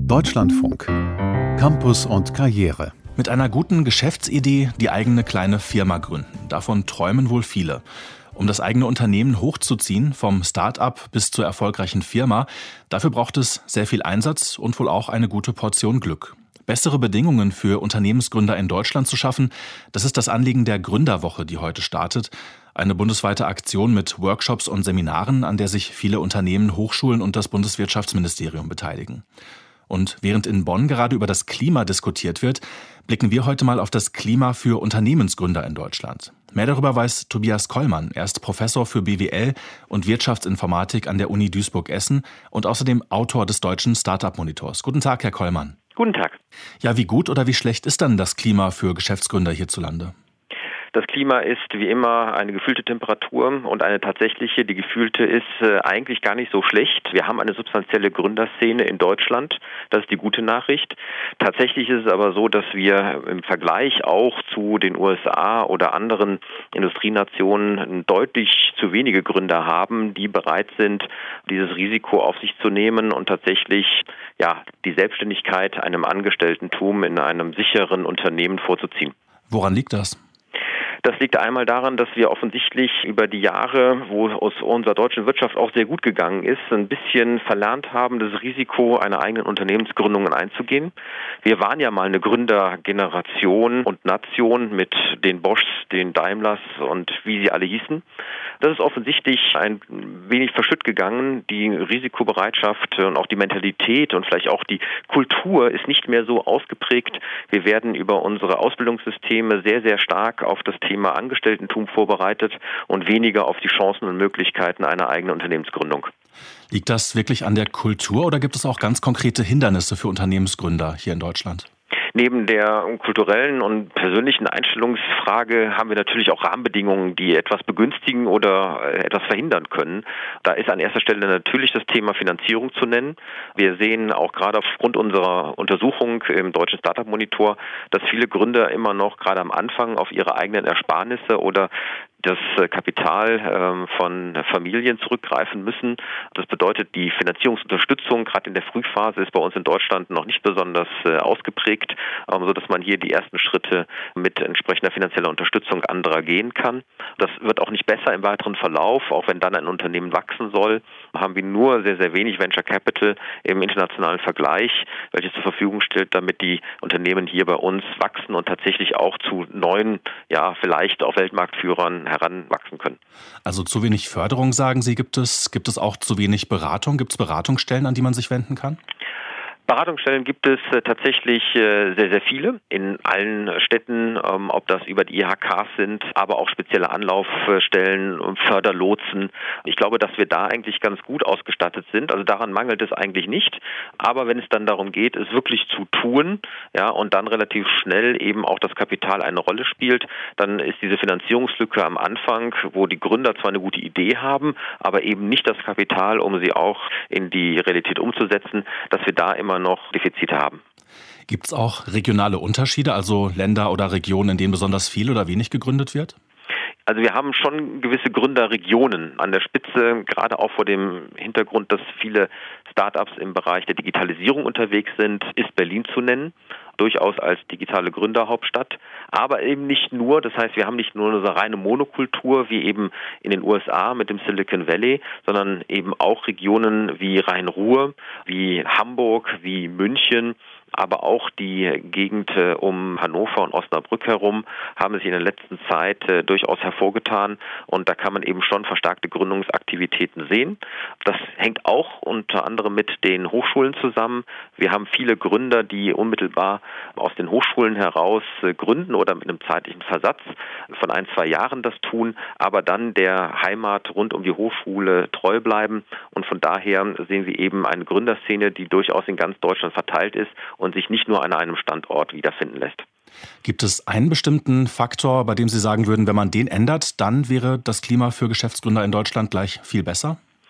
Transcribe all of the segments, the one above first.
Deutschlandfunk. Campus und Karriere. Mit einer guten Geschäftsidee die eigene kleine Firma gründen. Davon träumen wohl viele. Um das eigene Unternehmen hochzuziehen, vom Start-up bis zur erfolgreichen Firma, dafür braucht es sehr viel Einsatz und wohl auch eine gute Portion Glück. Bessere Bedingungen für Unternehmensgründer in Deutschland zu schaffen, das ist das Anliegen der Gründerwoche, die heute startet. Eine bundesweite Aktion mit Workshops und Seminaren, an der sich viele Unternehmen, Hochschulen und das Bundeswirtschaftsministerium beteiligen. Und während in Bonn gerade über das Klima diskutiert wird, blicken wir heute mal auf das Klima für Unternehmensgründer in Deutschland. Mehr darüber weiß Tobias Kollmann. Er ist Professor für BWL und Wirtschaftsinformatik an der Uni Duisburg-Essen und außerdem Autor des deutschen Startup-Monitors. Guten Tag, Herr Kollmann. Guten Tag. Ja, wie gut oder wie schlecht ist dann das Klima für Geschäftsgründer hierzulande? Das Klima ist wie immer eine gefühlte Temperatur und eine tatsächliche. Die gefühlte ist eigentlich gar nicht so schlecht. Wir haben eine substanzielle Gründerszene in Deutschland. Das ist die gute Nachricht. Tatsächlich ist es aber so, dass wir im Vergleich auch zu den USA oder anderen Industrienationen deutlich zu wenige Gründer haben, die bereit sind, dieses Risiko auf sich zu nehmen und tatsächlich die Selbstständigkeit einem Angestelltentum in einem sicheren Unternehmen vorzuziehen. Woran liegt das? Das liegt einmal daran, dass wir offensichtlich über die Jahre, wo es unserer deutschen Wirtschaft auch sehr gut gegangen ist, ein bisschen verlernt haben, das Risiko einer eigenen Unternehmensgründungen einzugehen. Wir waren ja mal eine Gründergeneration und Nation mit den Boschs, den Daimlers und wie sie alle hießen. Das ist offensichtlich ein wenig verschütt gegangen. Die Risikobereitschaft und auch die Mentalität und vielleicht auch die Kultur ist nicht mehr so ausgeprägt. Wir werden über unsere Ausbildungssysteme sehr, sehr stark auf das Thema Angestelltentum vorbereitet und weniger auf die Chancen und Möglichkeiten einer eigenen Unternehmensgründung. Liegt das wirklich an der Kultur oder gibt es auch ganz konkrete Hindernisse für Unternehmensgründer hier in Deutschland? Neben der kulturellen und persönlichen Einstellungsfrage haben wir natürlich auch Rahmenbedingungen, die etwas begünstigen oder etwas verhindern können. Da ist an erster Stelle natürlich das Thema Finanzierung zu nennen. Wir sehen auch gerade aufgrund unserer Untersuchung im deutschen Startup-Monitor, dass viele Gründer immer noch gerade am Anfang auf ihre eigenen Ersparnisse oder das Kapital von Familien zurückgreifen müssen. Das bedeutet, die Finanzierungsunterstützung gerade in der Frühphase ist bei uns in Deutschland noch nicht besonders ausgeprägt, sodass man hier die ersten Schritte mit entsprechender finanzieller Unterstützung anderer gehen kann. Das wird auch nicht besser im weiteren Verlauf, auch wenn dann ein Unternehmen wachsen soll, haben wir nur sehr, sehr wenig Venture Capital im internationalen Vergleich, welches zur Verfügung stellt, damit die Unternehmen hier bei uns wachsen und tatsächlich auch zu neuen, vielleicht auch Weltmarktführern heranwachsen können. Also zu wenig Förderung, sagen Sie, gibt es auch zu wenig Beratung? Gibt es Beratungsstellen, an die man sich wenden kann? Beratungsstellen gibt es tatsächlich sehr, sehr viele in allen Städten, ob das über die IHKs sind, aber auch spezielle Anlaufstellen und Förderlotsen. Ich glaube, dass wir da eigentlich ganz gut ausgestattet sind. Also daran mangelt es eigentlich nicht. Aber wenn es dann darum geht, es wirklich zu tun, und dann relativ schnell eben auch das Kapital eine Rolle spielt, dann ist diese Finanzierungslücke am Anfang, wo die Gründer zwar eine gute Idee haben, aber eben nicht das Kapital, um sie auch in die Realität umzusetzen, dass wir da immer noch Defizite haben. Gibt es auch regionale Unterschiede, also Länder oder Regionen, in denen besonders viel oder wenig gegründet wird? Also wir haben schon gewisse Gründerregionen an der Spitze, gerade auch vor dem Hintergrund, dass viele Startups im Bereich der Digitalisierung unterwegs sind, ist Berlin zu nennen, durchaus als digitale Gründerhauptstadt, aber eben nicht nur. Das heißt, wir haben nicht nur eine reine Monokultur wie eben in den USA mit dem Silicon Valley, sondern eben auch Regionen wie Rhein-Ruhr, wie Hamburg, wie München, aber auch die Gegend um Hannover und Osnabrück herum haben sich in der letzten Zeit durchaus hervorgetan und da kann man eben schon verstärkte Gründungsaktivitäten sehen. Das hängt auch unter anderem mit den Hochschulen zusammen. Wir haben viele Gründer, die unmittelbar aus den Hochschulen heraus gründen oder mit einem zeitlichen Versatz von 1-2 Jahren das tun, aber dann der Heimat rund um die Hochschule treu bleiben und von daher sehen wir eben eine Gründerszene, die durchaus in ganz Deutschland verteilt ist und sich nicht nur an einem Standort wiederfinden lässt. Gibt es einen bestimmten Faktor, bei dem Sie sagen würden, wenn man den ändert, dann wäre das Klima für Geschäftsgründer in Deutschland gleich viel besser?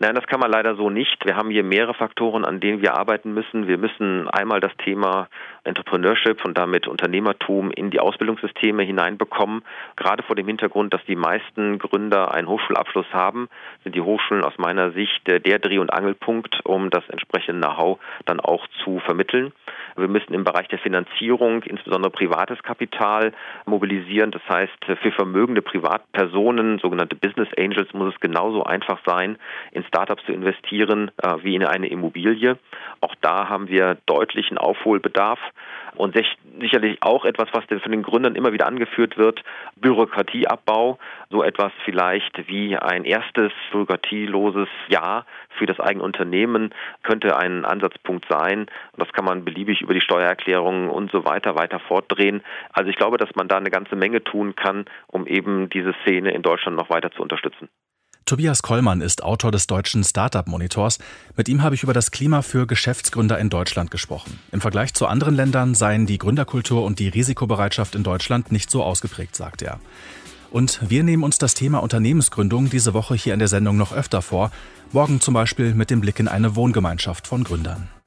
Nein, das kann man leider so nicht. Wir haben hier mehrere Faktoren, an denen wir arbeiten müssen. Wir müssen einmal das Thema Entrepreneurship und damit Unternehmertum in die Ausbildungssysteme hineinbekommen. Gerade vor dem Hintergrund, dass die meisten Gründer einen Hochschulabschluss haben, sind die Hochschulen aus meiner Sicht der Dreh- und Angelpunkt, um das entsprechende Know-how dann auch zu vermitteln. Wir müssen im Bereich der Finanzierung insbesondere privates Kapital mobilisieren. Das heißt, für vermögende Privatpersonen, sogenannte Business Angels, muss es genauso einfach sein, in Startups zu investieren wie in eine Immobilie. Auch da haben wir deutlichen Aufholbedarf und sicherlich auch etwas, was von den Gründern immer wieder angeführt wird, Bürokratieabbau. So etwas vielleicht wie ein erstes bürokratieloses Jahr für das eigene Unternehmen könnte ein Ansatzpunkt sein. Das kann man beliebig über die Steuererklärungen und so weiter fortdrehen. Also ich glaube, dass man da eine ganze Menge tun kann, um eben diese Szene in Deutschland noch weiter zu unterstützen. Tobias Kollmann ist Autor des deutschen Startup-Monitors. Mit ihm habe ich über das Klima für Geschäftsgründer in Deutschland gesprochen. Im Vergleich zu anderen Ländern seien die Gründerkultur und die Risikobereitschaft in Deutschland nicht so ausgeprägt, sagt er. Und wir nehmen uns das Thema Unternehmensgründung diese Woche hier in der Sendung noch öfter vor. Morgen zum Beispiel mit dem Blick in eine Wohngemeinschaft von Gründern.